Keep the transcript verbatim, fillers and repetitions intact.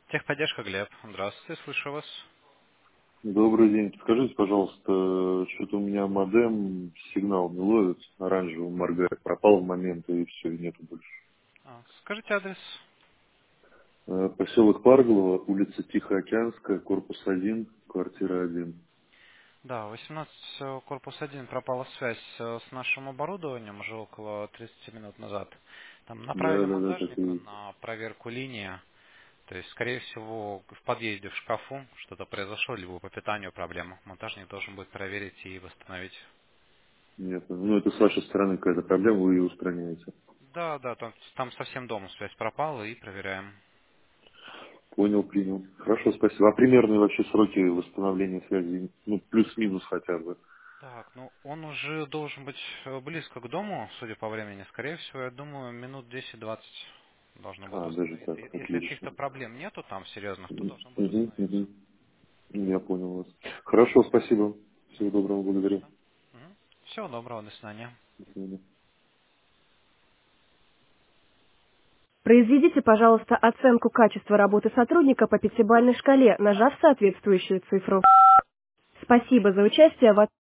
Техподдержка, Глеб. Здравствуйте, слышу вас. Добрый день. Скажите, пожалуйста, что-то у меня модем сигнал не ловит, оранжевый моргает, пропал в момент и все, и нету больше. А, Скажите адрес. Э, Поселок Парголово, улица Тихоокеанская, корпус один, квартира один. Да, восемнадцать, э, корпус один, пропала связь э, с нашим оборудованием уже около тридцати минут назад. Там направили Да, да, да, так и монтажника есть. на проверку линии. То есть, скорее всего, в подъезде в шкафу что-то произошло, либо по питанию проблема. Монтажник должен будет проверить и восстановить. Нет, ну это с вашей стороны какая-то проблема, вы ее устраняете. Да, да, там, там совсем дома связь пропала и проверяем. Понял, принял. Хорошо, спасибо. А примерные вообще сроки восстановления связи, ну плюс-минус хотя бы. Так, ну он уже должен быть э, близко к дому, судя по времени. Скорее всего, я думаю, минут десять-двадцать должно будет А, даже восстановиться. так, Е- Если отлично. каких-то проблем нету там серьезных, то должно будет Угу, восстановиться. угу. Я понял вас. Хорошо, спасибо. Всего доброго, благодарю. Конечно. Мгм. Всего доброго, до свидания. До свидания. Произведите, пожалуйста, оценку качества работы сотрудника по пятибалльной шкале, нажав соответствующую цифру. Спасибо за участие в